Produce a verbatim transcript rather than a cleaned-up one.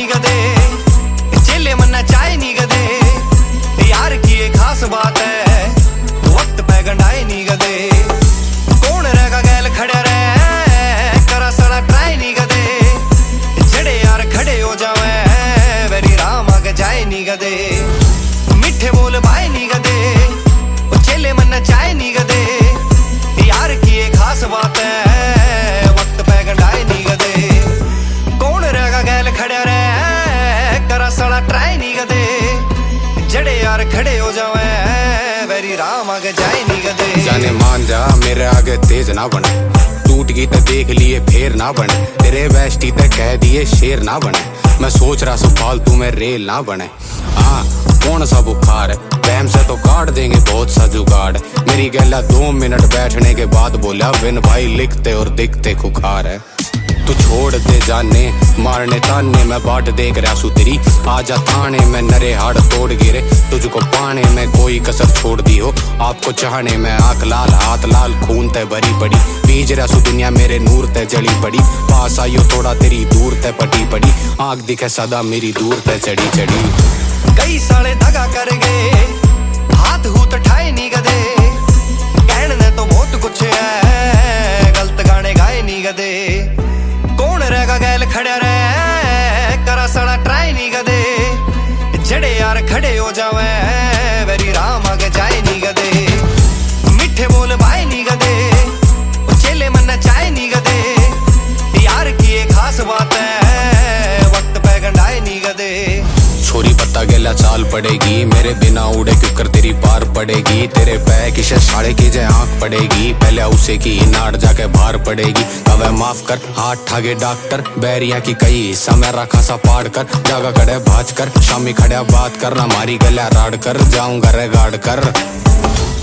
नी गदे, चेले मन्ना चाय नी गदे। यार की ये खास बात है, वक्त पे गंडाए नी गदे। कौन रहेगा गैल खड़े रहे, करा सड़ा ट्राई नी गदे। जड़े यार खड़े हो जावे, वेरी राम आगे जाए नी गदे। मिठे बोल भाई नी गदे, चेले मन्ना चाय नी गदे। यार की ये खास बात है, वक्त पे गंडाए नी गदे। कौन रहेगा गैल खड़े रहे, करा सड़ा ट्राई नी गदे। जड़े यार खड़े हो जावे, वेरी राम आगे जाए नी गदे। जाने मान जा मेरे आगे तेज ना बने, टूट गई तो देख लिए फेर ना बने। तेरे बेस्टी ते कह दिए शेर ना बने, मैं सोच रहा सो फालतू में रेल ना बने। हाँ कौन सा बुखार है, बहम से तो काट देंगे बहुत सा जुगाड़। मेरी गैला दो मिनट बैठने के बाद बोला, बिन भाई लिखते और दिखते खुखार है। तू छोड़ दे जाने मारने ताने, मैं बाट देख रहा सू तेरी। आजा थाने में नरे हाड़ तोड़ गिरे, तुझको पाने में कोई कसर छोड़ दी हो। आपको चाहने में आंख लाल हाथ लाल, खून ते भरी पड़ी। बीज रहा सू दुनिया मेरे नूर ते जली पड़ी। पास आइयो थोड़ा तेरी दूर ते पटी पड़ी, आंख दिखे सदा मेरी दूर ते चढ़ी चढ़ी। कई साले दगा कर गए, हाथ हूत ठाए नी गदे। कहने तो बहुत कुछ है, गलत गाने गाए नी गदे। कौन रहेगा गैल खड़ा रहे, करा सड़ा ट्राई नी गदे। जड़े यार खड़े हो जावे, वेरी राम आगे जाए नी गदे। मिठे बोल भाई नी गदे, चेले मन्ना चाय नी गदे। यार की ये खास बात है, वक्त पे गंडाए नी गदे। छोरी पत्ता गेला चाल पड़ेगी, मेरे बिना उड़े क्यों कर तेरी पार पड़ेगी। तेरे पै किसे साड़े की जे आंख पड़ेगी, पहले उसे की नाड़ जाके बाहर पड़ेगी। कवे माफ कर हाथ ठागे डॉक्टर, बैरिया की कई हिस्सा में रखा सा पाड़ कर। जागा खड़े भाज कर, शामी खड़े बात करना, मारी गला राड़ कर। जाऊंगा रे गाड़ कर।